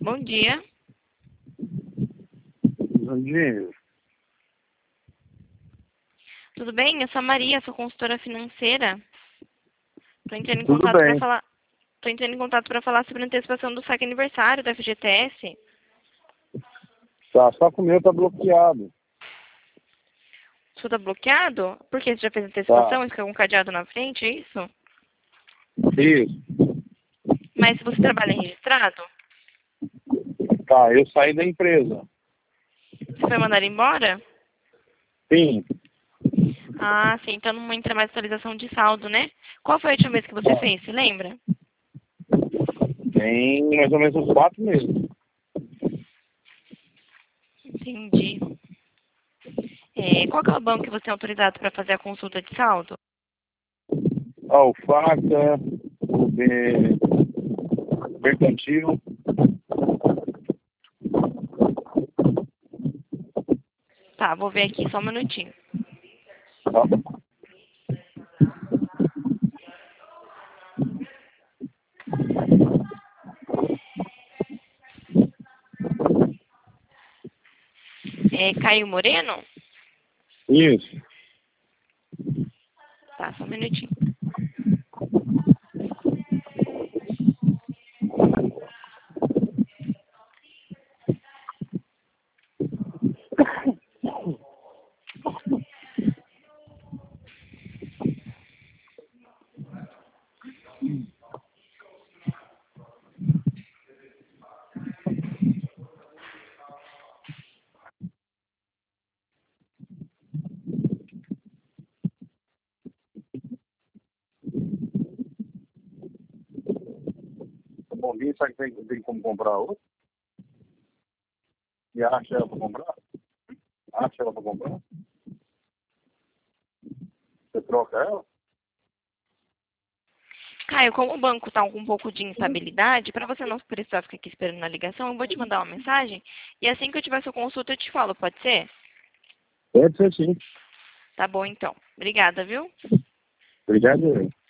Bom dia. Bom dia. Tudo bem? Eu sou a Maria, sou consultora financeira. Estou entrando em Tudo contato para bem. falar. Tô entrando em contato para falar sobre a antecipação do saque aniversário da FGTS. Tá, só que o meu tá bloqueado. O seu tá bloqueado? Por que você já fez a Tá. antecipação? Isso com um cadeado na frente, é isso? Isso. Mas você trabalha registrado? Tá, eu saí da empresa. Você foi mandado embora? Sim. Ah, sim. Então não entra mais atualização de saldo, né? Qual foi a última vez que você fez? Se lembra? Tem mais ou menos uns 4 meses. Entendi. Qual que é o banco que você é autorizado para fazer a consulta de saldo? Ó, o Faca, o Mercantil. Tá, vou ver aqui só um minutinho. Tá. Caio Moreno? Isso. Tá, só um minutinho. O Bombinho, sabe que tem como comprar outro? E acha ela pra comprar? Acha ela pra comprar? Você troca ela? Caio, como o banco está com um pouco de instabilidade, para você não precisar ficar aqui esperando na ligação, eu vou te mandar uma mensagem e assim que eu tiver sua consulta eu te falo, pode ser? Pode ser sim. Tá bom, então. Obrigada, viu? Obrigado.